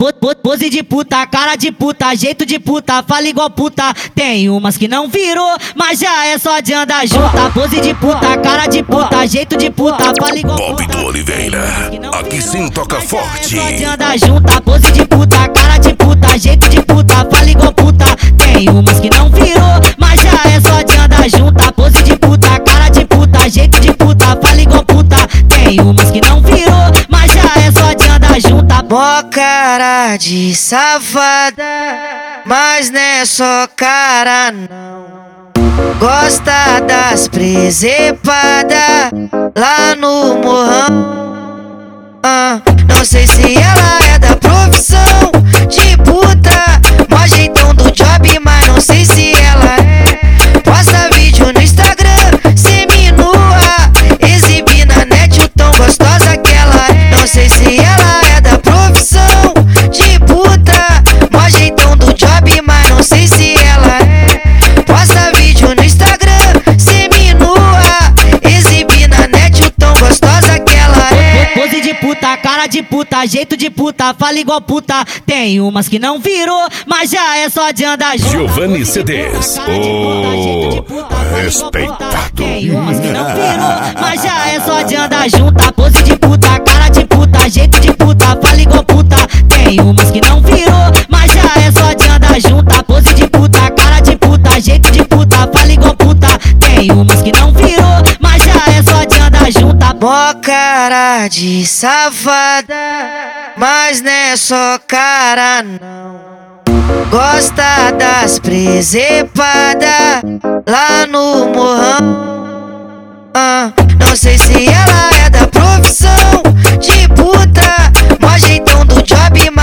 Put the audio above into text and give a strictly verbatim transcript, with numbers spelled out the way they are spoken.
Po- po- Pose de puta, cara de puta, jeito de puta, fala igual puta. Tem umas que não virou, mas já é só de andar junta. Pose de puta, cara de puta, jeito de puta, fala igual Bob puta. do Oliveira, aqui sim toca forte. É só de andar junta, pose de puta, cara de puta, jeito de puta, fala igual puta. Tem umas que não virou, mas já é só de andar junta. Pose de puta, cara de puta, jeito de puta, fala igual puta. Tem umas que não virou, mas já é só de andar junta. Mó cara de safada, mas não é só cara não. Gosta das presepadas lá no morrão. Ah, não sei se ela é da profissão de puta, mó jeitão do job, mas não sei se ela é. Posta vídeo no Instagram, seminua, exibir na net o tão gostosa que ela é. Não sei se ela é da profissão de puta, mó jeitão do job, mas não sei se ela é. Posta vídeo no Instagram, seminua, exibir na net o tão gostosa que ela é. Pose de puta, cara de puta, jeito de puta, fala igual puta. Tem umas que não virou, mas já é só de andar junto. Giovanni C Ds, o respeitado. Tem umas que não virou, mas já é só de andar junta. Pose de puta, cara de puta, jeito de puta, fala igual puta. Tem umas que não virou, mas já é só de andar junta. Pose de puta, cara de puta, jeito de puta, fala igual puta. Tem umas que não virou, mas já é só de andar junta. Mó cara de safada, mas não é só cara não. Gosta das presepadas lá no morrão. Ah, não sei se ela é da profissão de puta, mó jeitão do job, mas